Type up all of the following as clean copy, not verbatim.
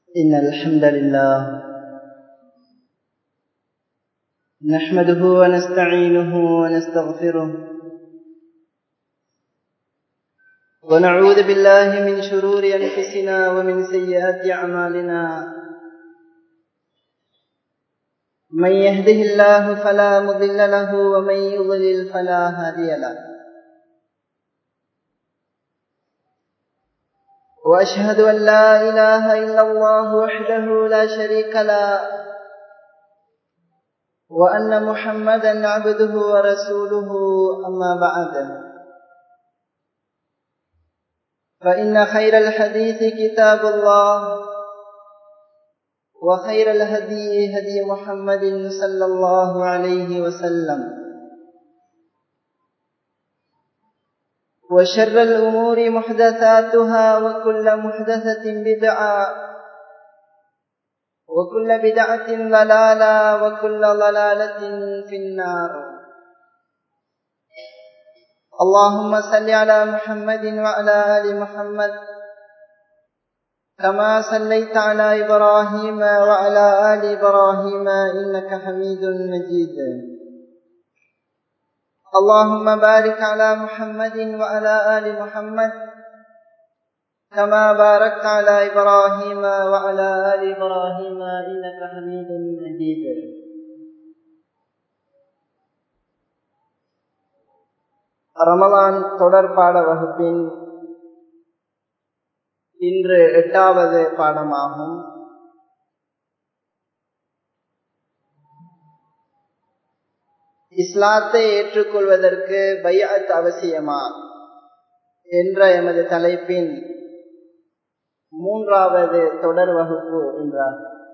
إن الحمد لله نحمده ونستعينه ونستغفره ونعوذ بالله من شرور أنفسنا ومن سيئات أعمالنا من يهده الله فلا مضل له ومن يضلل فلا هادي له وأشهد أن لا إله إلا الله وحده لا شريك له وأن محمدا عبده ورسوله أما بعد فإن خير الحديث كتاب الله وخير الهدي هدي محمد صلى الله عليه وسلم وشر الأمور محدثاتها وكل محدثة بدعة وكل بدعة ضلالة وكل ضلالة في النار. اللهم صل على محمد وعلى آل محمد كما صليت على إبراهيم وعلى آل إبراهيم إنك حميد مجيد. اللهم بارك على محمد وعلى آل محمد كما باركت على إبراهيم وعلى آل إبراهيم إنك حميد مجيد. ரமலான் தொடர் பாட வகுப்பின் இன்று 8வது பாடமாகும். இஸ்லாத்தை ஏற்றுக்கொள்வதற்கு பைஅத் அவசியமா என்ற எமது தலைப்பின் 3வது தொடர் வகுப்பு என்றார்.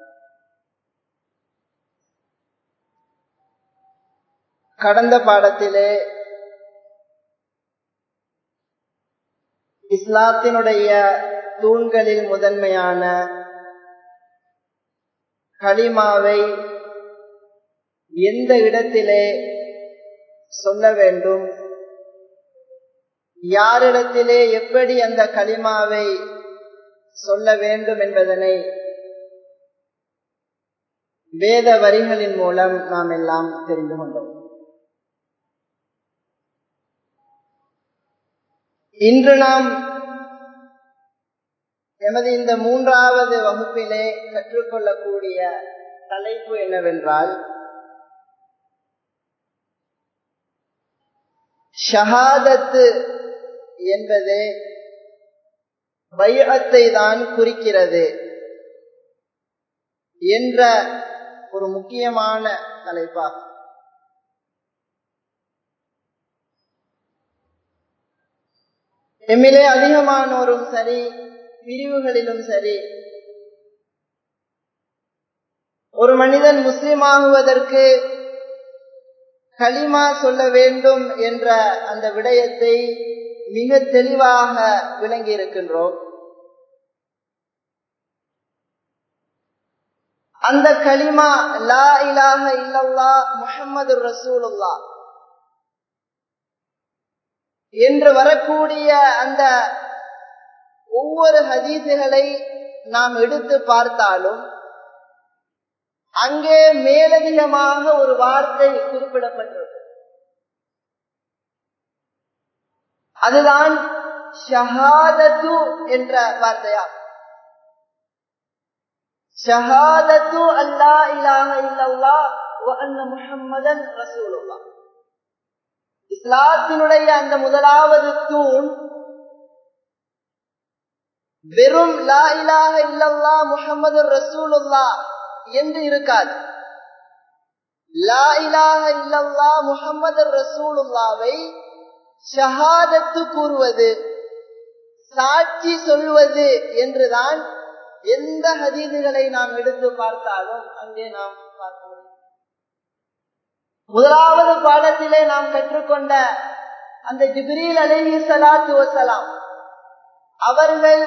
கடந்த பாடத்திலே இஸ்லாத்தினுடைய தூண்களில் முதன்மையான கலிமாவை எந்த இடத்திலே சொல்ல வேண்டும், யாரிடத்திலே எப்படி அந்த கலிமாவை சொல்ல வேண்டும் என்பதனை வேத வரிகளின் மூலம் நாம் எல்லாம் தெரிந்து கொண்டோம். இன்று நாம் எமது இந்த 3வது வகுப்பிலே கற்றுக்கொள்ளக்கூடிய தலைப்பு என்னவென்றால், ஷஹாதத்து என்பது பைஅத்தை தான் குறிக்கிறது என்ற ஒரு முக்கியமான தலைப்பாகும். எம்மிலே அதிகமானோரும் சரி, பிரிவுகளிலும் சரி, ஒரு மனிதன் முஸ்லிம் ஆகுவதற்கு கலிமா சொல்ல வேண்டும் என்ற அந்த விடயத்தை மிக தெளிவாக விளங்கி இருக்கின்றோம். அந்த கலிமா லா இலாஹ இல்லல்லாஹ் முஹம்மதுர் ரசூலுல்லாஹ் என்று வரக்கூடிய அந்த ஒவ்வொரு ஹதீஸுகளை நாம் எடுத்து பார்த்தாலும் அங்கே மேலதிகமாக ஒரு வார்த்தை குறிப்பிடப்பட்டிருக்கு. அதுதான் ஷஹாதத்து என்ற வார்த்தையாகும். ஷஹாதத்து அல்லா இலாஹ இல்லல்லாஹ் வ அன்ன முஹம்மதன் ரசூலுல்லாஹ். இஸ்லாத்தினுடைய அந்த முதலாவது தூண் வெறும் லா இலாஹ இல்லல்லாஹ் முஹம்மதுர் ரசூலுல்லாஹ் என்று இருக்காது. லா இலாஹ இல்லல்லாஹ் முஹம்மதுர் ரசூலுல்லாஹ்வை ஷஹாதத்து கூறுவது, சாட்சி சொல்வது என்றுதான் எந்த ஹதீஸுகளை நாம் எடுத்து பார்த்தாலும் அங்கே நாம் பார்க்க முடியும். முதலாவது பாடத்திலே நாம் கற்றுக்கொண்ட அந்த ஜிப்ரீல் அலைஹி ஸலாத்து வஸலாம் அவர்கள்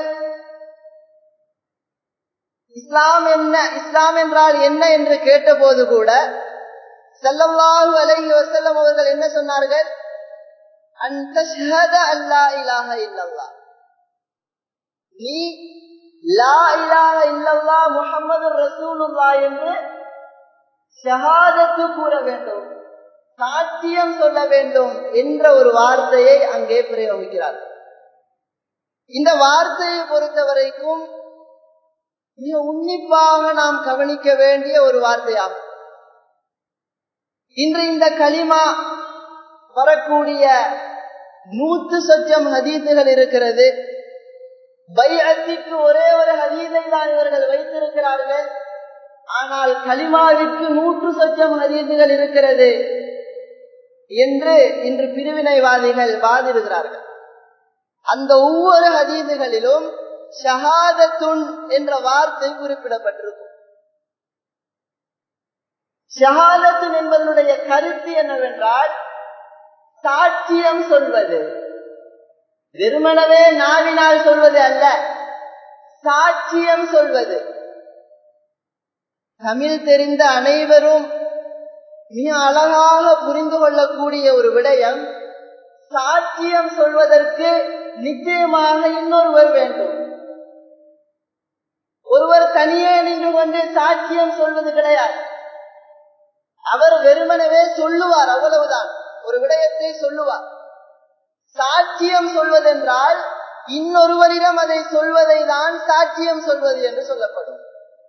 இஸ்லாம் என்றால் என்ன என்று கேட்டபோது கூட ஸல்லல்லாஹு அலைஹி வஸல்லம் அவர்கள் என்ன சொன்னார்கள்? அன் தஷ்ஹத அல்லா இலாஹ இல்லல்லாஹ், நீ லா இலாஹ இல்லல்லாஹ் ரசூலுல்லாஹ் என்று ஷஹாதத்து கூற வேண்டும், சாட்சியம் சொல்ல வேண்டும் என்ற ஒரு வார்த்தையை அங்கே பிரயோகிக்கிறார். இந்த வார்த்தையை பொறுத்தவரைக்கும் மிக உன்னிப்பாக நாம் கவனிக்க வேண்டிய ஒரு வார்த்தையாகும். இன்று இந்த கலிமா வரக்கூடிய 100 சொச்சம் ஹதீசுகள் இருக்கிறது. பைஅத்திற்கு ஒரே ஒரு ஹதீஸை தான் இவர்கள் வைத்திருக்கிறார்கள். ஆனால் கலிமாவிற்கு 100 சொச்சம் ஹதீசுகள் இருக்கிறது என்று இன்று பிரிவினைவாதிகள் வாதிடுகிறார்கள். அந்த ஒவ்வொரு ஹதீசுகளிலும் ஷஹாதத்துன் என்ற வார்த்தை குறிப்பிடப்பட்டிருக்கும். ஷஹாதத்துன் என்பதனுடைய கருத்து என்னவென்றால், சாட்சியம் சொல்வது, வெறுமனவே நாவினால் சொல்வது அல்ல, சாட்சியம் சொல்வது. தமிழ் தெரிந்த அனைவரும் மிக அழகாக புரிந்து கொள்ளக்கூடிய ஒரு விடயம், சாட்சியம் சொல்வதற்கு நிச்சயமாக இன்னொருவர் வேண்டும். ஒருவர் தனியே நின்று கொண்டு சாட்சியம் சொல்வது கிடையாது. அவர் வெறுமனவே சொல்லுவார், அவ்வளவுதான், ஒரு விடயத்தை சொல்லுவார். சாட்சியம் சொல்வதென்றால் இன்னொருவரிடம் அதை சொல்வதை தான் சாட்சியம் சொல்வது என்று சொல்லப்படும்.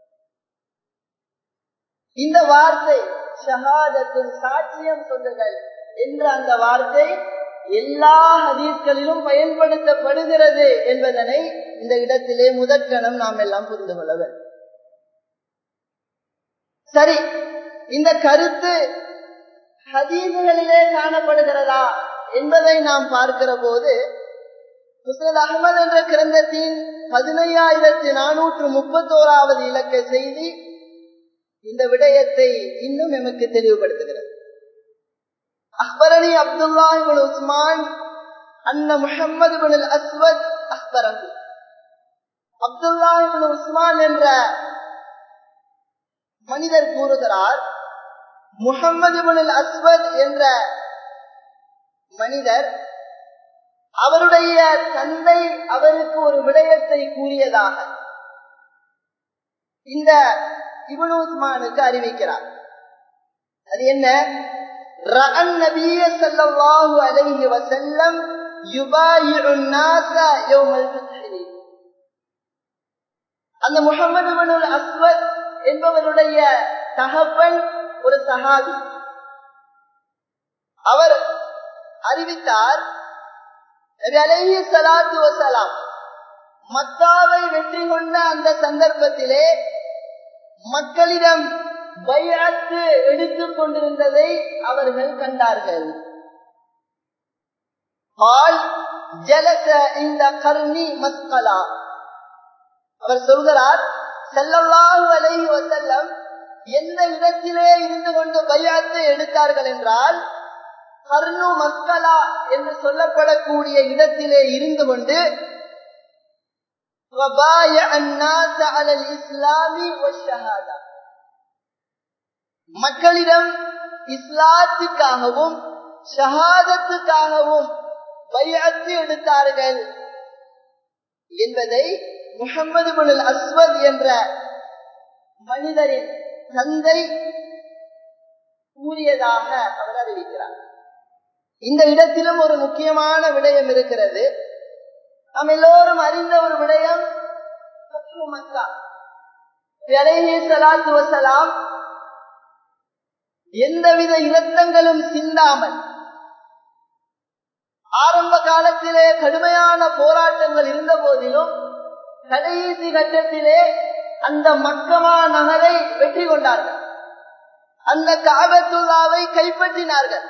இந்த வார்த்தை ஷஹாதத்துன், சாட்சியம் சொல்லுதல் என்ற அந்த வார்த்தை எல்லா ஹதீஸ்களிலும் பயன்படுத்தப்படுகிறது என்பதனை இந்த இடத்திலே முதற்கணம் நாம் எல்லாம் புரிந்து கொள்ள வேண்டும். சரி, இந்த கருத்து ஹதீஸ்களிலே காணப்படுகிறதா என்பதை நாம் பார்க்கிற போது, முஸ்னத் அஹ்மத் என்ற கிரந்தத்தின் 15431வது இலக்க செய்தி இந்த விடயத்தை இன்னும் நமக்கு தெளிவுபடுத்துகிறது. அக்பரணி அப்துல்லாஹ் இப்னு உஸ்மான் அன்ன முஹம்மது இப்னு அல்-அஸ்வத் அக்பரஹு. அப்துல்லாஹ் இப்னு உஸ்மான் என்ற மனிதர் கூறுகிறார், முஹம்மது இப்னு அல்-அஸ்வத் என்ற மனிதர், அவருடைய தந்தை அவருக்கு ஒரு விடயத்தை கூறியதாக இந்த இப்னு உஸ்மானுக்கு அறிவிக்கிறார். அது என்ன? ரஅன் நபிய ஸல்லல்லாஹு அலைஹி வஸல்லம் யுபாயிஉன் நாஸ யௌமல் ஃபத்ஹி. அந்த முஹம்மது இப்னு அல்-அஸ்வத் என்பவருடைய தகப்பன் ஒரு சஹாபி. அவர் அறிவித்தார், நபி அலைஹி ஸலாத்து வஸலாம் மக்காவை வெற்றி கொண்ட அந்த சந்தர்ப்பத்திலே மக்களிடம் பைஅத்து எடுத்துக் கொண்டிருந்ததை அவர்கள் கண்டார்கள். அவர் சொல்கிறார், ஸல்லல்லாஹு அலைஹி வஸல்லம் எந்த இடத்திலே இருந்து கொண்டு பைஅத்தை எடுத்தார்கள் என்றால், கர்னு மஸ்கலா என்று சொல்லப்படக்கூடிய இடத்திலே இருந்து கொண்டு மக்களிடம் இஸ்லாத்துக்காகவும் ஷஹாதத்துக்காகவும் பைஅத்து எடுத்தார்கள் என்பதை முஹம்மது இப்னு அல்-அஸ்வத் என்ற மனிதரின் தந்தை கூறியதாக அவர் அறிவிக்கிறார். இந்த இடத்திலும் ஒரு முக்கியமான விடயம் இருக்கிறது. நாம் எல்லோரும் அறிந்த ஒரு விடயம், ஃபத்ஹு மக்கா. அலைஹி ஸலாத்து வஸலாம் எந்தவித இரத்தங்களும் சிந்தாமல், ஆரம்ப காலத்திலே கடுமையான போராட்டங்கள் இருந்த போதிலும் கடைசி கட்டத்திலே அந்த மக்கமா நகரை வெற்றி கொண்டார்கள். அந்த கஅபத்துல்லாவை கைப்பற்றினார்கள்.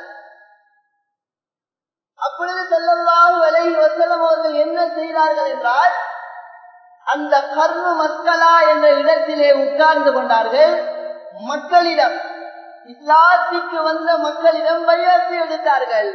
அப்பொழுது ஸல்லல்லாஹு அலைஹி வஸல்லம் அவர்கள் என்ன செய்தார்கள் என்றால், அந்த கர்னு மஸ்கலா என்ற இடத்திலே உட்கார்ந்து கொண்டார்கள். மக்களிடம், இஸ்லாத்திற்கு வந்த மக்களிடம் பைஅத்து எடுத்தார்கள்.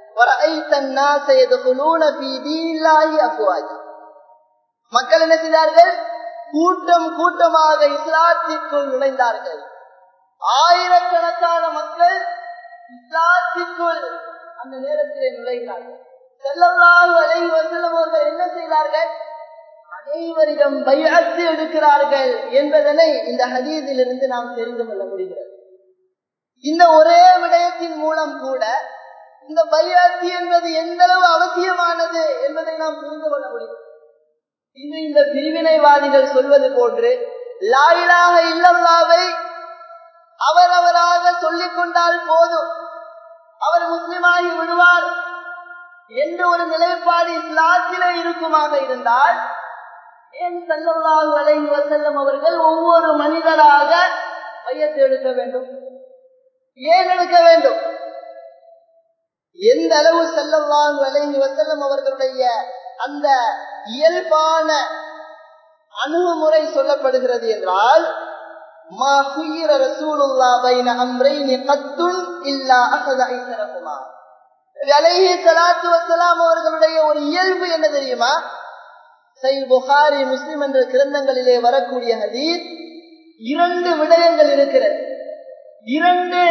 மக்கள் என்ன செய்தார்கள்? கூட்டம் கூட்டமாக இஸ்லாத்திற்குள் நுழைந்தார்கள். ஆயிரக்கணக்கான மக்கள் இஸ்லாத்திற்குள் அந்த நேரத்திலே நுழைந்தார்கள். ஸல்லல்லாஹு அலைஹி வஸல்லம் அவர்கள் என்ன செய்தார்கள்? அனைவரிடம் பைஅத் எடுக்கிறார்கள் என்பதனை இந்த ஹதீஸிலிருந்து நாம் தெரிந்து கொள்ள முடிகிறது. இந்த ஒரே விடயத்தின் மூலம் கூட இந்த பைஅத் என்பது எந்த அளவு அவசியமானது என்பதை நாம் புரிந்து கொள்ள முடியும். இன்று இந்த பிரிவினைவாதிகள் சொல்வது போன்று லா இலாஹ இல்லல்லாஹ்வை அவரவராக சொல்லிக் கொண்டால் போதும், அவர் முஸ்லிமாகி விடுவார் என்ற ஒரு நிலைப்பாடு இஸ்லாத்திலே இருக்குமாக இருந்தால் ஏன் ஸல்லல்லாஹு அலைஹி வஸல்லம் அவர்கள் ஒவ்வொரு மனிதராக பைஅத் எடுக்க வேண்டும்? ஏன் எடுக்க வேண்டும்? எந்த அளவு ஸல்லல்லாஹு அலைஹி வஸல்லம் அவர்களுடைய அந்த இயல்பான அணுகுமுறை சொல்லப்படுகிறது என்றால், மா குய்யிர ரசூலுல்லாஹ் பைன அம்ரைனி கத்துன் இல்லா அஹத ஐஸரஹுமா. அலைஹி ஸலாத்து வஸலாம் அவர்களுடைய ஒரு இயல்பு என்ன தெரியுமா? சஹீஹ் புகாரி, முஸ்லிம் என்ற கிரந்தங்களிலே வரக்கூடிய ஹதீஸ், 2 விடயங்கள் இருக்கிறது. 2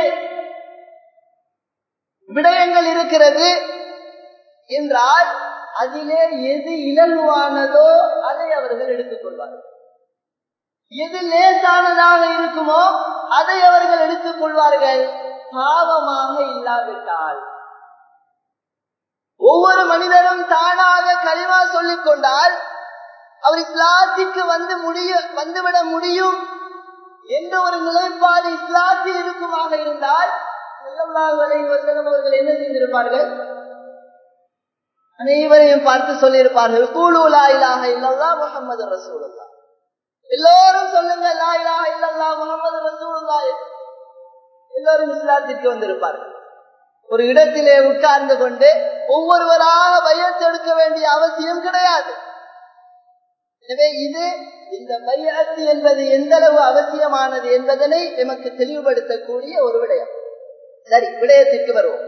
விடயங்கள் இருக்கிறது என்றால் அதிலே எது இலகுவானதோ அதை அவர்கள் எடுத்துக் கொள்வார்கள். எது லேசானதாக இருக்குமோ அதை அவர்கள் எடுத்துக் கொள்வார்கள், பாவமாக இல்லாவிட்டால். ஒவ்வொரு மனிதரும் தானாக கலிமா சொல்லிக் கொண்டால் அவர் இஸ்லாத்திற்கு வந்துவிட முடியும் என்ற ஒரு நிலைப்பாடு இஸ்லாத்தில் இருக்குமாக இருந்தால் ஸல்லல்லாஹு அலைஹி வஸல்லம் அவர்கள் என்ன செய்திருப்பார்கள்? அனைவரையும் பார்த்து சொல்லியிருப்பார்கள், கூலு லா இலாஹ இல்லல்லாஹ் முஹம்மது ரசூலுல்லாஹ். எல்லோரும் சொல்லுங்க லா இலாஹ இல்லல்லாஹ் முஹம்மது ரசூலுல்லாஹ். எல்லோரும் இஸ்லாத்திற்கு வந்திருப்பார்கள். ஒரு இடத்திலே உட்கார்ந்து கொண்டு ஒவ்வொருவராக பைஅத் எடுக்க வேண்டிய அவசியம் கிடையாது. எனவே இந்த பைஅத் என்பது எந்த அளவு அவசியமானது என்பதனை நமக்கு தெளிவுபடுத்தக்கூடிய ஒரு விடயம். சரி, விடயத்திற்கு வருவோம்.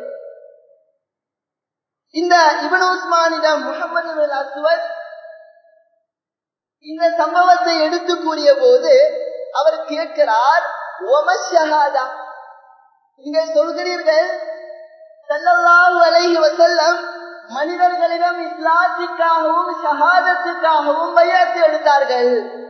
இந்த இப்னு உஸ்மானிடம் முஹம்மது இப்னு அஸ்வத் இந்த சம்பவத்தை எடுத்து கூறிய போது அவர் கேட்கிறார், ஒமஷஹாதா, நீங்கள் சொல்கிறீர்கள் ஸல்லல்லாஹு அலைஹி வஸல்லம் மனிதர்களிடம் இஸ்லாத்திற்காகவும் ஷஹாதத்துக்காகவும் பைஅத் எடுத்தார்கள்.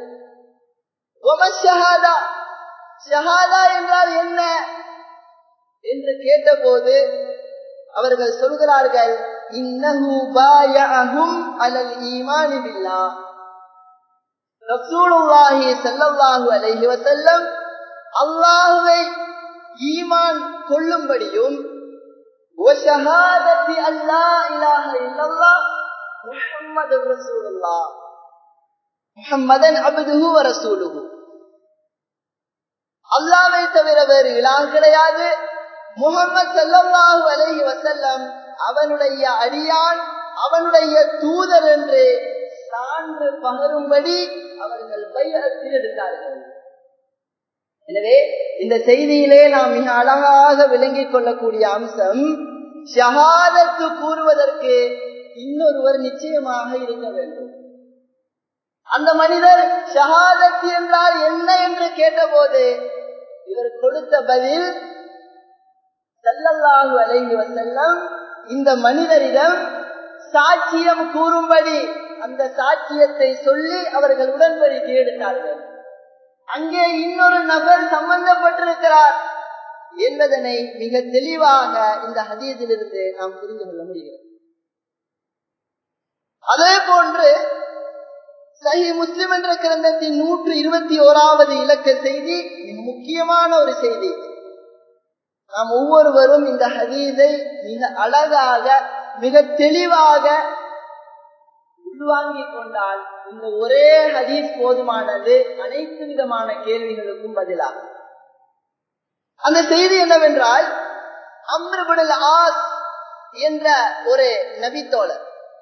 ஒமஷஹாதா, ஷஹாதா என்றால் என்ன என்று கேட்டபோது அவர்கள் சொல்கிறார்கள், இன்னஹு பாயஅஹும் அலல் ஈமானி பில்லாஹ். ரசூலுல்லாஹி ஸல்லல்லாஹு அலைஹி வஸல்லம் அல்லாஹ்வை ஈமான் கொள்ளும்படியும் வஷஹாதத்தி அல்லா இலாஹ இல்லல்லாஹ் முஹம்மதுர் ரசூலுல்லாஹ் முஹம்மதன் அப்துஹு வ ரசூலுஹு, அல்லாஹ்வை தவிர வேறு இலாஹ் கிடையாது, முஹம்மது ஸல்லல்லாஹு அலைஹி வஸல்லம் அவனுடைய அடியான், அவனுடைய தூதர் என்று சான்று பகரும்படி அவர்கள் பைஅத் எடுத்தார்கள். எனவே இந்த செய்தியிலே நாம் மிக அழகாக விளங்கிக் கொள்ளக்கூடிய அம்சம், ஷஹாதத்து கூறுவதற்கு இன்னொருவர் நிச்சயமாக இருக்க வேண்டும். அந்த மனிதர் ஷஹாதத் என்றால் என்ன என்று கேட்டபோது இவர் கொடுத்த பதில், ஸல்லல்லாஹு அலைஹி வஸல்லம் இந்த மனிதரிடம் சாட்சியம் கூறும்படி அந்த சாட்சியத்தை சொல்லி அவர்கள் உடன்படிக்கை எடுத்தார்கள். அங்கே இன்னொரு நபர் சம்பந்தப்பட்டிருக்கிறார் என்பதனை மிக தெளிவாக இந்த ஹதீஸிலிருந்து நாம் புரிந்து கொள்ள முடிகிறது. அதே போன்று சஹீஹ் முஸ்லிம் என்ற கிரந்தத்தின் 121வது இலக்க செய்தி மிக முக்கியமான ஒரு செய்தி. நாம் ஒவ்வொருவரும் இந்த ஹதீஸை மிக அழகாக மிக தெளிவாக உள்வாங்கிக் கொண்டால் இந்த ஒரே ஹதீஸ் போதுமானது அனைத்து விதமான கேள்விகளுக்கும் பதிலாக. அந்த செய்தி என்னவென்றால், அம்ர் இப்னு ஆஸ் என்ற ஒரு நபித்தோழர்,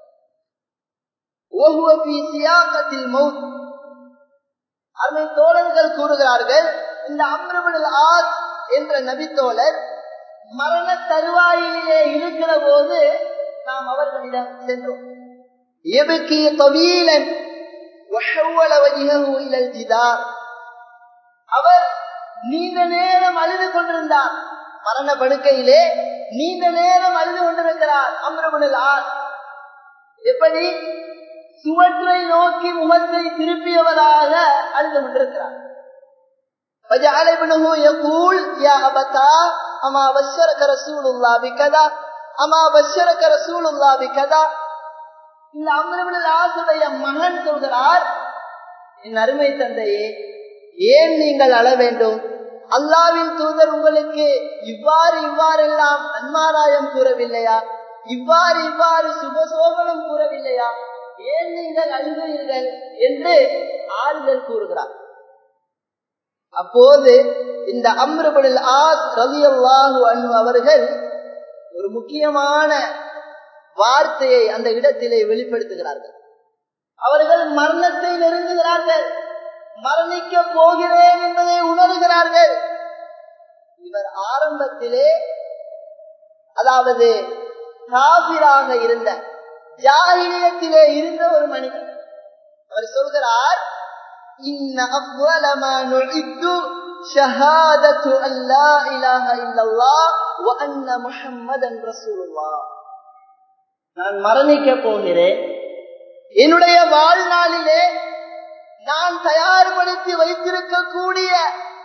அருமை தோழர்கள் கூறுகிறார்கள், இந்த அம்ர் இப்னு ஆஸ் என்ற நபித்தோழர் மரண தருவாயிலே இருக்கிற போது நாம் அவர்களிடம் சென்றோம். يبكي طويلا وحول وجهه الى الجدار. அவர் நீண்ட நேரம் அழுது கொண்டிருந்தார். மரண படுக்கையிலே நீண்ட நேரம் அழுது கொண்டிருக்கிறார் அம்ர் இப்னு ஆஸ். எப்படி? சுவற்றை நோக்கி முகத்தை திருப்பியவராக அழுது கொண்டிருக்கிறார். فجعل ابنه يقول يا أبتا أما بشرك رسول الله بكذا أما بشرك رسول الله بكذا. இந்த அம்ர் இப்னு ஆஸுடைய மகன் சொல்கிறார், என் அருமை தந்தையே, ஏன் நீங்கள் அழ வேண்டும்? அல்லாஹ்வின் தூதர் உங்களுக்கு இவ்வாறெல்லாம் நன்மாராயம் கூறவில்லையா? இவ்வாறு சுபசோபனம் கூறவில்லையா? ஏன் நீங்கள் அழுகிறீர்கள் என்று ஆறுதல் கூறுகிறார். அப்போது இந்த அம்ர் இப்னு ஆஸ் ரலியல்லாஹு அன்ஹு அவர்கள் ஒரு முக்கியமான வார்த்தையை அந்த இடத்திலே வெளிப்படுத்துகிறார்கள். அவர்கள் மரணத்தை நெருங்குகிறார்கள், மரணிக்க போகிறேன் என்பதை உணர்கிறார்கள். இவர் ஆரம்பத்திலே, அதாவது காபிராக இருந்த, ஜாஹிலியத்திலே இருந்த ஒரு மனிதர். அவர் சொல்கிறார், இன்ன அஃவல மா நுஇத்து ஷஹாதத்து அல்லா இலாஹ இல்லல்லாஹ் வ அன்ன முஹம்மதன் ரசூலுல்லாஹ். நான் மரணிக்க போகிறேன். என்னுடைய வாழ்நாளிலே நான் தயார்படுத்தி வைத்திருக்கக்கூடிய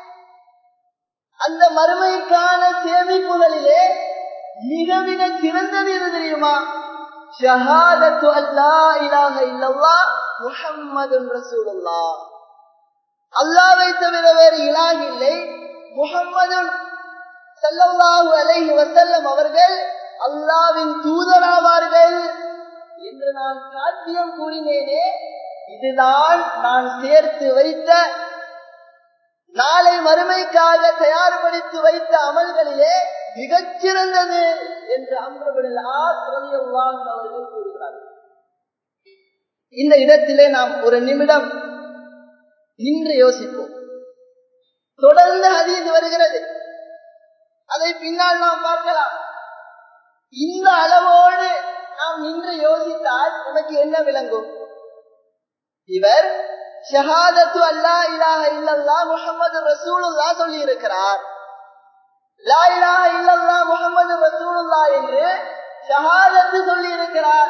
அந்த மறுமைக்கான சேமிப்புகளிலே மிக சிறந்தது எது தெரியுமா? ஷஹாதத்து அல்லா இலாஹ இல்லல்லாஹ் முஹம்மதுன் ரசூலுல்லாஹ். அல்லாஹ்வை தவிர வேறு இலாஹ் இல்லை, முஹம்மதுன் ஸல்லல்லாஹு அலைஹி வஸல்லம் அவர்கள் அல்லாஹ்வின் தூதராவார்கள் என்று நான் சாட்சியம் கூறினேனே, இதுதான் நான் சேர்த்து வைத்த, நாளை மறுமைக்காக தயார்படுத்தி வைத்த அமல்களிலே மிகச்சிறந்தது என்று அம்ர் இப்னு ஆஸ் ரலியல்லாஹு அன்ஹு அவர்கள் கூறுகிறார்கள். இந்த இடத்திலே நாம் ஒரு நிமிடம் நின்று யோசிப்போம். தொடர்ந்து ஹதீஸ் வருகிறது, அதை பின்னால் நாம் பார்க்கலாம். இந்த அளவோடு நாம் நின்று யோசித்தால் நமக்கு என்ன விளங்கும்? இவர் ஷஹாதத்து அல்லா இலாஹ இல்லல்லாஹ் முஹம்மது ரசூலுல்லாஹ் சொல்லி இருக்கிறார். லா இலாஹ இல்லல்லாஹ் முஹம்மது ரசூலுல்லாஹ் என்று ஷஹாதத்து சொல்லி இருக்கிறார்.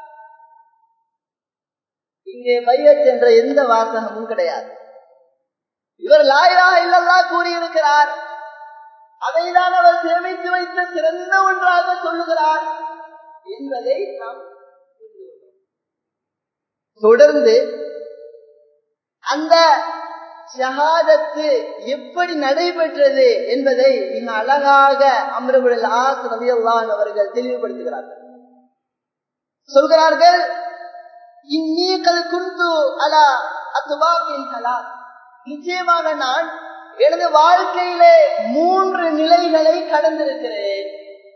இங்கே பையத் என்ற எந்த வாசகமும் கிடையாது. இவர் லா இலாஹ இல்லல்லாஹ் கூறியிருக்கிறார், அதைதான் அவர் சேமித்து வைத்த சிறந்த ஒன்றாக சொல்லுகிறார் என்பதை நாம் புரிந்து கொள்கிறோம். தொடர்ந்து அந்த ஷஹாதத்து எப்படி நடைபெற்றது என்பதை மிக அழகாக அம்ர் இப்னு ஆஸ் ரலியல்லாஹு அன்ஹு அவர்கள் தெளிவுபடுத்துகிறார்கள். சொல்கிறார்கள், இன்னீ கல் குந்து அலா அத்வாபின் ஹலால். நிச்சயமாக நான் எனது வாழ்க்கையிலே 3 நிலைகளை கடந்திருக்கிறேன்.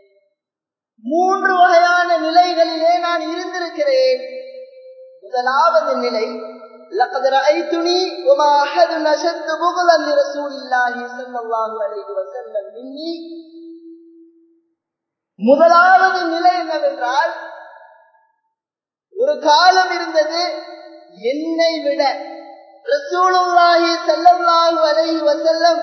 3 வகையான நிலைகளிலே நான் இருந்திருக்கிறேன். முதலாவது நிலை, لقد رأيتني وما أحد أشد بغضا لرسول الله صلى الله عليه وسلم مني. முதலாவது நிலை என்னவென்றால், ஒரு காலம் இருந்தது, என்னை விட ரசூலுல்லாஹி ஸல்லல்லாஹு அலைஹி வஸல்லம்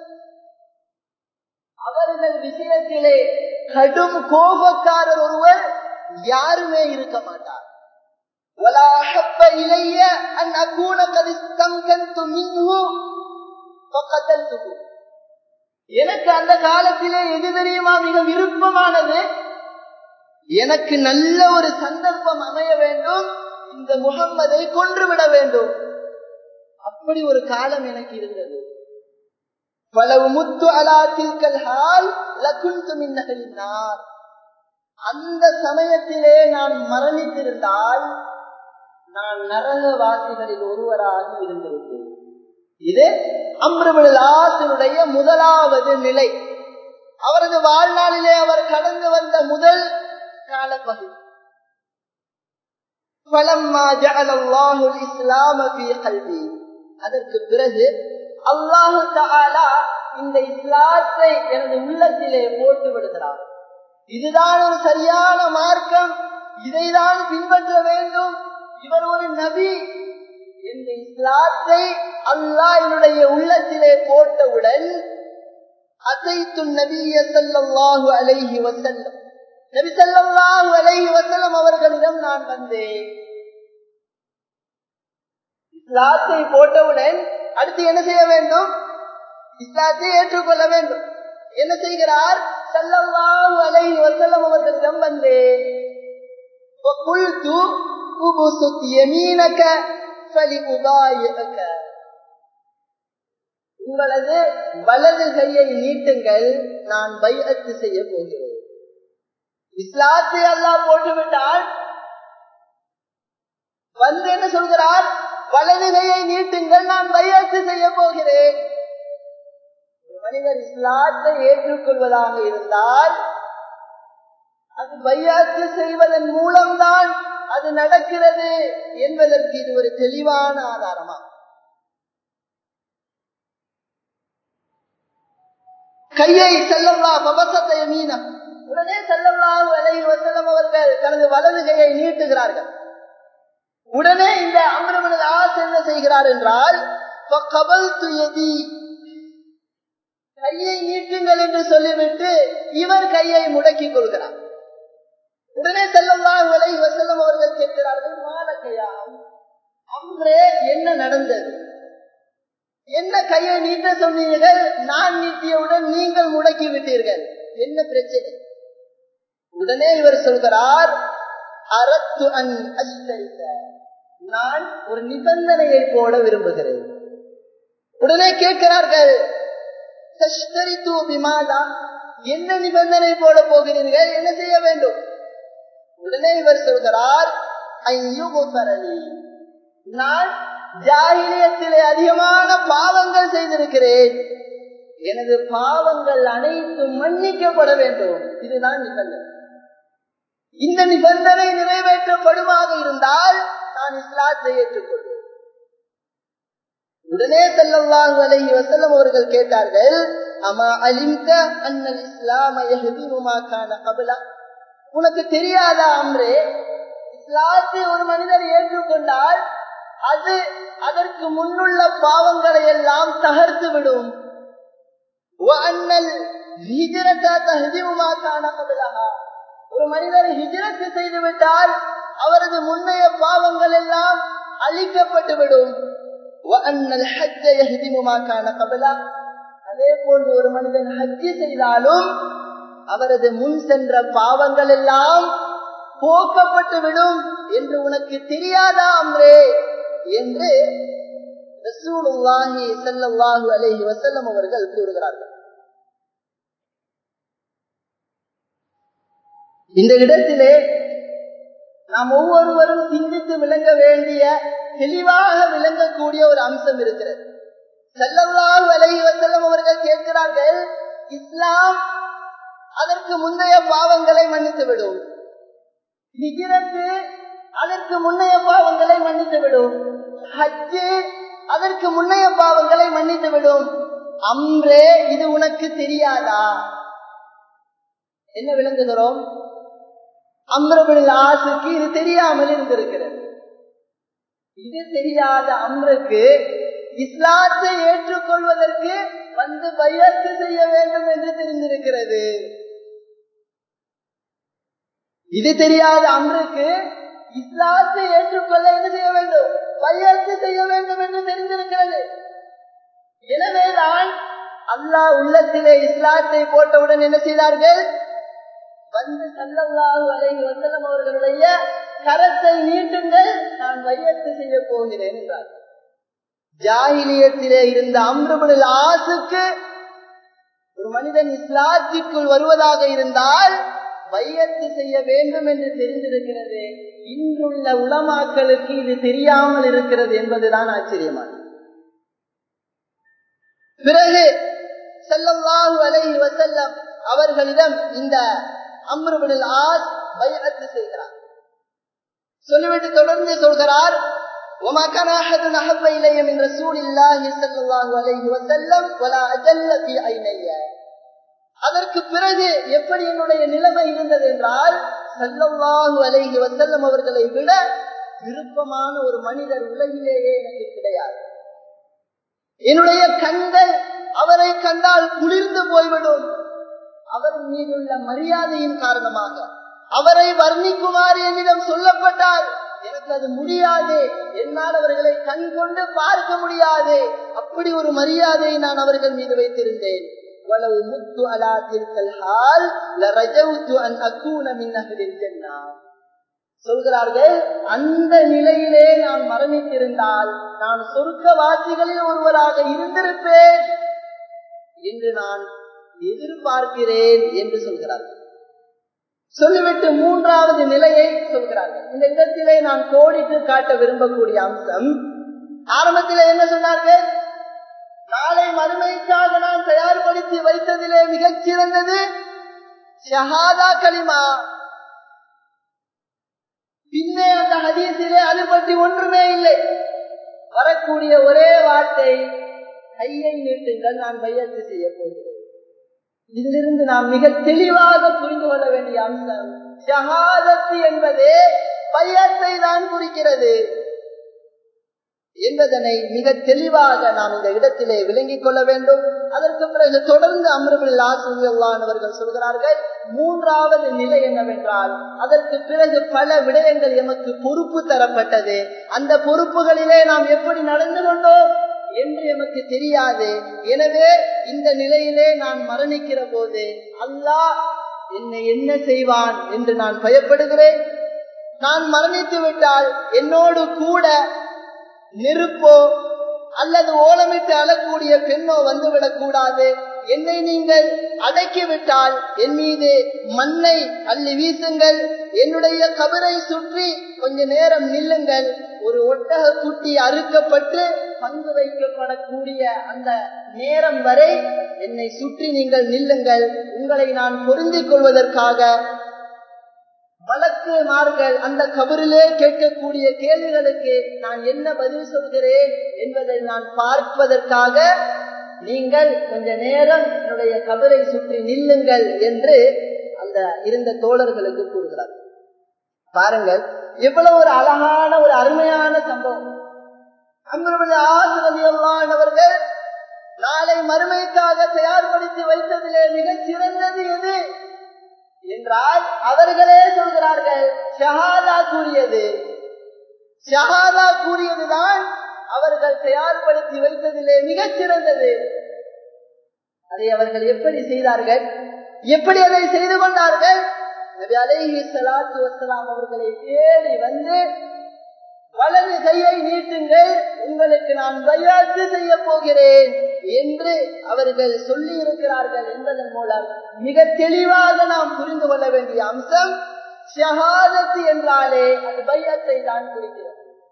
அவர்கள் விஷயத்திலே கடும் கோபக்காரர் ஒருவர் யாருமே இருக்க மாட்டார். ولا حب إلي أن أكون قد استمكنت منه فقتلته. எனக்கு அந்த காலத்திலே எது தெரியுமா மிக விருப்பமானது? எனக்கு நல்ல ஒரு சந்தர்ப்பம் அமைய வேண்டும், இந்த முஹம்மதை கொன்றுவிட வேண்டும். அப்படி ஒரு காலம் எனக்கு இருந்தது. فلو مت على تلك الحال لكنت من أهل النار. அந்த சமயத்திலே நான் மரணித்திருந்தால் நான் நரகவாசிகளில் ஒருவராக இருந்திருப்பேன். இது அம்ர் இப்னு ஆஸினுடைய முதலாவது நிலை. அவரது வாழ்நாளிலே அவர் கடந்து வந்த முதல் காலப்பகுதி. فلما جعل الله الإسلام في قلبي. அதற்கு பிறகு அல்லாஹ் தஆலா இந்த இஸ்லாத்தை எனது உள்ளத்திலே போட்டு விடுகிறார். இதுதான் ஒரு சரியான மார்க்கம், இதைதான் பின்பற்ற வேண்டும், இவர் ஒரு நபி என்ற இஸ்லாத்தை அல்லாஹ் என்னுடைய உள்ளத்திலே போட்டவுடன் அதைத்து நபிய ஸல்லல்லாஹு அலைஹி வஸல்லம், நபி ஸல்லல்லாஹு அலைஹி வஸல்லம் அவர்களிடம் நான் வந்தேன். இஸ்லாத்தை போட்டவுடன் அடுத்து என்ன செய்ய வேண்டும்? இஸ்லாத்தை ஏற்றுக்கொள்ள வேண்டும். என்ன செய்கிறார்? ஸல்லல்லாஹு அலைஹி வஸல்லம் அவர்களிடம் வந்து وقلت ابسط يمينك فلأبايعك, உங்களது வலது கையை நீட்டுங்கள், நான் பைஅத் செய்ய போகிறேன். இஸ்லாத்தை அல்லாஹ் போட்டுவிட்டால் வந்து என்ன சொல்கிறார்? வலது கையை நீட்டுங்கள், நான் பைஅத் செய்ய போகிறேன். ஒரு மனிதர் இஸ்லாத்தை ஏற்றுக்கொள்வதாக இருந்தால் அது பைஅத் செய்வதன் மூலம்தான் அது நடக்கிறது என்பதற்கு இது ஒரு தெளிவான ஆதாரமா. கையை உடனே ஸல்லல்லாஹு அலைஹி வஸல்லம் அவர்கள் தனது வலது கையை நீட்டுகிறார்கள். உடனே இந்த அம்ர் இப்னு ஆஸ் என்ன செய்கிறார் என்றால் ஃபகபல்து யதி, கையை நீட்டுங்கள் என்று சொல்லிவிட்டு இவர் கையை முடக்கிக் கொள்கிறார். உடனே ஸல்லல்லாஹு அலைஹி வஸல்லம் அவர்கள் கேட்கிறார்கள், மாலக்கையா அம்ரே, என்ன நடந்தது? என்ன கையை நீட்ட சொன்னீர்கள், நான் நீட்டியவுடன் நீங்கள் முடக்கி விட்டீர்கள், என்ன பிரச்சனை? உடனே இவர் சொல்கிறார், அரத்து அன் அஷ்தரிக, நான் ஒரு நிபந்தனையை போட விரும்புகிறேன். உடனே கேட்கிறார்கள், தஷ்தரிது பிமாதா, என்ன நிபந்தனை போட போகிறீர்கள், என்ன செய்ய வேண்டும்? உடனே இவர் சொல்கிறார், ஐயுகுஃபரலி, நான் ஜாஹிலியத்திலே அதிகமான பாவங்கள் செய்திருக்கிறேன், எனது பாவங்கள் அனைத்தும் மன்னிக்கப்பட வேண்டும். இதுதான் நிபந்தனை. இந்த நிபந்தனை நிறைவேற்றப்படுமாக இருந்தால் நான் இஸ்லாத்தை ஏற்றுக்கொள்வேன். உடனே ஸல்லல்லாஹு அலைஹி வஸல்லம் அவர்கள் கேட்டார்கள், அமா அலிம்த அன்னல் இஸ்லாம யஹ்திமு மா கான கப்லா, உனக்கு தெரியாதா அம்ரே, இஸ்லாத்தை ஒரு மனிதர் ஏற்றுக்கொண்டால் அது அதற்கு முன்னுள்ள பாவங்களை எல்லாம் தகர்த்து விடும். ஒரு மனிதர் ஹிஜ்ரத் செய்து விட்டால் அவரது முன்னைய பாவங்கள் எல்லாம் அழிக்கப்பட்டு விடும். அதே போன்று ஒரு மனிதன் ஹஜ் செய்தாலும் அவரது முன் சென்ற பாவங்கள் எல்லாம் போக்கப்பட்டு விடும் என்று உனக்கு தெரியாதா அம்ரே என்று ரசூலுல்லாஹி ஸல்லல்லாஹு அலைஹி வஸல்லம் அவர்கள் கூறுகிறார்கள். இந்த இடத்திலே நாம் ஒவ்வொருவரும் சிந்தித்து விளங்க வேண்டிய, தெளிவாக விளங்கக்கூடிய ஒரு அம்சம் இருக்கிறது. ஸல்லல்லாஹு அலைஹி வஸல்லம் அவர்கள் கேட்கிறார்கள், இஸ்லாம் அதற்கு முந்தைய பாவங்களை மன்னித்துவிடும், ஹிஜ்ரத் அதற்கு முன்னைய பாவங்களை மன்னித்துவிடும், ஹஜ் அதற்கு முன்னைய பாவங்களை மன்னித்துவிடும், அம்ரே இது உனக்கு தெரியாதா? என்ன விளங்குகிறோம்? அம்ர் இப்னு ஆஸுக்கு இது தெரியாமல் இருந்திருக்கிறது. இது தெரியாத அம்ருக்கு இஸ்லாத்தை ஏற்றுக்கொள்வதற்கு வந்து பைஅத் செய்ய வேண்டும் என்று தெரிந்திருக்கிறது. இது தெரியாத அம்ருக்கு இஸ்லாத்தை ஏற்றுக்கொள்ள என்ன செய்ய வேண்டும்? பைஅத் செய்ய வேண்டும் என்று தெரிந்திருக்கிறது. எனவேதான் அல்லாஹ் உள்ளத்திலே இஸ்லாத்தை போட்டவுடன் என்ன செய்தார்கள்? வந்து ஸல்லல்லாஹு அலைஹி வஸல்லம் அவர்களுடைய கரத்தை நீட்டுங்கள், நான் பைஅத் செய்ய போகிறேன் என்றார். ஜாஹிலியத்திலே இருந்த அம்ர் இப்னு ஆஸுக்கு ஒரு மனிதன் இஸ்லாத்திற்குள் வருவதாக இருந்தால் பைஅத் செய்ய வேண்டும் என்று தெரிந்திருக்கிறது. இன்றுள்ள உலமாக்களுக்கு இது தெரியாமல் இருக்கிறது என்பதுதான் ஆச்சரியமானது. பிறகு ஸல்லல்லாஹு அலைஹி வஸல்லம் அவர்களிடம் இந்த அம்ர் இப்னு ஆஸ் பைஅத் செய்கிறார். சொல்லிவிட்டு தொடர்ந்து சொல்கிறார், وما كان احد احب الي من رسول الله صلى الله عليه وسلم ولا اجل في عيني. அதற்கு பிறகு எப்படி என்னுடைய நிலைமை இருந்தது என்றால், ஸல்லல்லாஹு அலைஹி வஸல்லம் அவர்களை விட விருப்பமான ஒரு மனிதர் உலகிலேயே எனக்கு கிடையாது. என்னுடைய கண்கள் அவரை கண்டால் குளிர்ந்து போய்விடும். அவர் மீதுள்ள மரியாதையின் காரணமாக அவரை வர்ணிக்குமாறு என்னிடம் சொல்லப்பட்டால் எனக்கு அது முடியாது, என்னால் அவர்களை கண் கொண்டு பார்க்க முடியாது. அப்படி ஒரு மரியாதையை நான் அவர்கள் மீது வைத்திருந்தேன். சொல்கிறார்கள், அந்த நிலையிலே நான் மரணித்திருந்தால் நான் சொர்க்கவாசிகளில் ஒருவராக இருந்திருப்பேன் என்று நான் எதிர்பார்க்கிறேன் என்று சொல்கிறார்கள். சொல்லிவிட்டு மூன்றாவது நிலையை சொல்கிறார்கள். இந்த இடத்திலே நான் கோடிட்டு காட்ட விரும்பக்கூடிய அம்சம், ஆரம்பத்திலே என்ன சொன்னார்கள்? நாளை மறுமைக்காக நான் தயார்படுத்தி வைத்ததிலே மிகச் சிறந்தது ஷஹாதா கலிமா. பின்னே அந்த ஹதீஸிலே அது பற்றி ஒன்றுமே இல்லை. வரக்கூடிய ஒரே வார்த்தை, கையை நீட்டுங்கள், நான் பையத்து செய்ய போகிறேன். இதிலிருந்து நாம் மிக தெளிவாக புரிந்து கொள்ள வேண்டிய அம்சம், ஷஹாதத்து என்பதே பையத்தை தான் குறிக்கிறது என்பதனை மிக தெளிவாக நாம் இந்த இடத்திலே விளங்கிக் கொள்ள வேண்டும். அதற்கு பிறகு தொடர்ந்து அம்ர் பின் ஆஸ் ரலியல்லாஹு அன்ஹு அவர்கள் சொல்கிறார்கள், மூன்றாவது நிலை என்னவென்றால், அதற்கு பிறகு பல விடயங்கள் எமக்கு பொறுப்பு தரப்பட்டது. அந்த பொறுப்புகளிலே நாம் எப்படி நடந்து கொண்டோம் என்று எமக்கு தெரியாது. எனவே இந்த நிலையிலே நான் மரணிக்கிற போது அல்லாஹ் என்னை என்ன செய்வான் என்று நான் பயப்படுகிறேன். நான் மரணித்து விட்டால் என்னோடு கூட நெருப்போ அல்லது ஓலமிட்டு அழக்கூடிய பெண்ணோ வந்துவிடக் கூடாது. என்னை நீங்கள் அடக்கிவிட்டால் என் மீது மண்ணை அள்ளி வீசுங்கள், என்னுடைய கபரை சுற்றி கொஞ்ச நேரம் நில்லுங்கள். ஒரு ஒட்டக குட்டி அறுக்கப்பட்டு பங்கு வைக்கப்படக்கூடிய அந்த நேரம் வரை என்னை சுற்றி நீங்கள் நில்லுங்கள். உங்களை நான் பொருந்திக் கொள்வதற்காக வழக்குமார்கள் அந்த கபரிலே கேட்கக்கூடிய கேள்விகளுக்கு நான் என்ன பதில் சொல்கிறேன் என்பதை நான் பார்ப்பதற்காக நீங்கள் கொஞ்ச நேரம் என்னுடைய கபரை சுற்றி நில்லுங்கள் என்று அந்த இருந்த தோழர்களுக்கு கூறுகிறார். பாருங்கள், எவ்வளவு ஒரு அழகான ஒரு அருமையான சம்பவம். அம்ர் பின் ஆஸ் ரலியல்லாஹு அன்ஹு அவர்கள் நாளை மறுமைக்காக தயார்படுத்தி வைத்ததிலே மிகச் சிறந்தது எது என்றால், அவர்களே சொல்கிறார்கள், ஷஹாதா கூறியது. ஷஹாதா கூறியதுதான் அவர்கள் தயார்படுத்தி வைத்ததிலே மிகச் சிறந்தது. அதை அவர்கள் எப்படி செய்தார்கள்? எப்படி அதை செய்து கொண்டார்கள்? நபி அலைஹிஸ்ஸலாத்து வஸ்ஸலாம் அவர்களை தேடி வந்து, வலது கையை நீட்டுங்கள், உங்களுக்கு நான் பைஅத் செய்ய போகிறேன் என்று அவர்கள் சொல்லி இருக்கிறார்கள் என்பதன் மூலம் மிக தெளிவாக நாம் புரிந்து கொள்ள வேண்டிய அம்சம், ஷஹாதத் என்றாலே அது பைஅத்தை தான் குறிக்கிறது.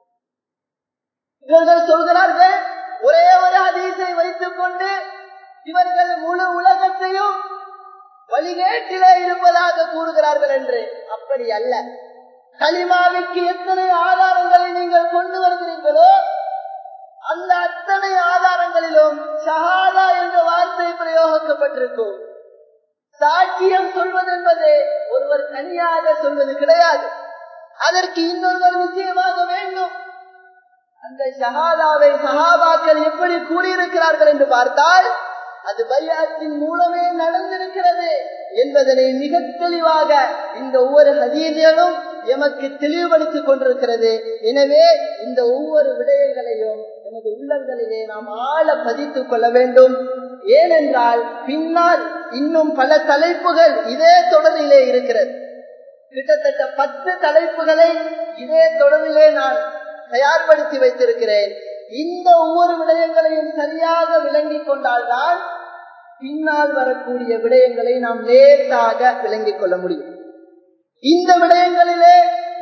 இவர்கள் சொல்கிறார்கள், ஒரே ஒரு ஹதீஸை வைத்துக் கொண்டு இவர்கள் முழு உலகத்தையும் வழிகேட்டிலே இருப்பதாக கூறுகிறார்கள் என்று. அப்படி அல்ல. கலிமாவிற்கு எத்தனை ஆதாரங்களை நீங்கள் கொண்டு வருகிறீர்களோ அந்த அத்தனை ஆதாரங்களிலும் ஷஹாதா என்ற வார்த்தை பிரயோகிக்கப்பட்டிருக்கும். சாட்சியம் சொல்வது என்பது ஒருவர் தனியாக சொல்வது கிடையாது, அதற்கு இன்னொருவர் நிச்சயமாக வேண்டும். அந்த ஷஹாதாவை சஹாபாக்கள் எப்படி கூறியிருக்கிறார்கள் என்று பார்த்தால், அது பைஅத்தின் மூலமே நடந்திருக்கிறது என்பதனை மிக தெளிவாக இந்த ஒவ்வொரு ஹதீஸிலும் எமக்கு தெளிவுபடுத்திக் கொண்டிருக்கிறது. எனவே இந்த ஒவ்வொரு விடயங்களையும் எமது உள்ளங்களிலே நாம் ஆழ பதித்துக் கொள்ள வேண்டும். ஏனென்றால் பின்னால் இன்னும் பல தலைப்புகள் இதே தொடரிலே இருக்கிறது. கிட்டத்தட்ட 10 தலைப்புகளை இதே தொடரிலே நான் தயார்படுத்தி வைத்திருக்கிறேன். இந்த ஒவ்வொரு விடயங்களையும் சரியாக விளங்கிக் கொண்டால்தான் பின்னால் வரக்கூடிய விடயங்களை நாம் லேசாக விளங்கிக் கொள்ள முடியும். இந்த விடயங்களிலே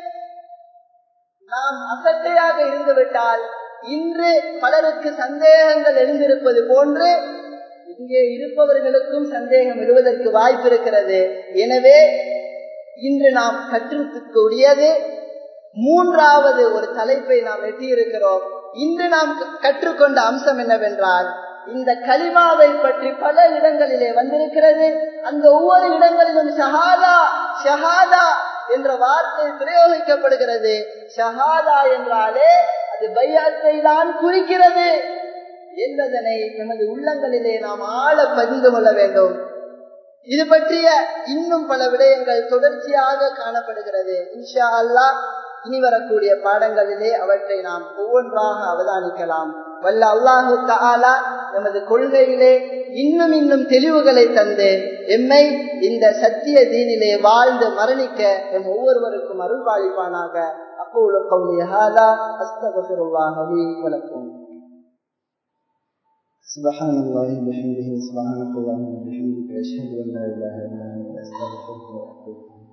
நாம் அசட்டையாக இருந்துவிட்டால் இன்று பலருக்கு சந்தேகங்கள் எழுந்திருப்பது போன்று இங்கே இருப்பவர்களுக்கும் சந்தேகம் எழுவதற்கு வாய்ப்பு இருக்கிறது. எனவே இன்று நாம் கற்றுக்கக்கூடியது மூன்றாவது ஒரு தலைப்பை நாம் எட்டியிருக்கிறோம். இன்று நாம் கற்றுக்கொண்ட அம்சம் என்னவென்றால், இந்த கலிமாவை பற்றி பல இடங்களிலே வந்திருக்கிறது. அந்த ஒவ்வொரு இடங்களிலும் ஷஹாதா ஷஹாதா என்ற வார்த்தை பிரயோகிக்கப்படுகிறது. ஷஹாதா என்றாலே அது பைஅத்தை தான் குறிக்கிறது என்பதனை நமது உள்ளங்களிலே நாம் ஆழ பதிந்து கொள்ள வேண்டும். இது பற்றிய இன்னும் பல விடயங்கள் தொடர்ச்சியாக காணப்படுகிறது. இன்ஷா அல்லாஹ் இனி வரக்கூடிய பாடங்களிலே அவற்றை நாம் ஒவ்வொன்றாக அவதானிக்கலாம். வல்ல அல்லாஹு தஆலா எமது கொள்கையிலே இன்னும் தெளிவுகளை தந்து எம்மை இந்த சத்திய தீனிலே வாழ்ந்து மரணிக்க எம் ஒவ்வொருவருக்கும் அருள்பாலிப்பானாக. அக்கூலு கௌலி ஹாதா அஸ்தக்ஃபிருல்லாஹ லீ வ லக்கும். சுப்ஹானல்லாஹி வ பிஹம்திஹி சுப்ஹானல்லாஹி வ பிஹம்திஹி அஷ்ஹது அன் லா இலாஹா இல்லா அன்த அஸ்தக்ஃபிருக வ அத்தூபு இலைக்.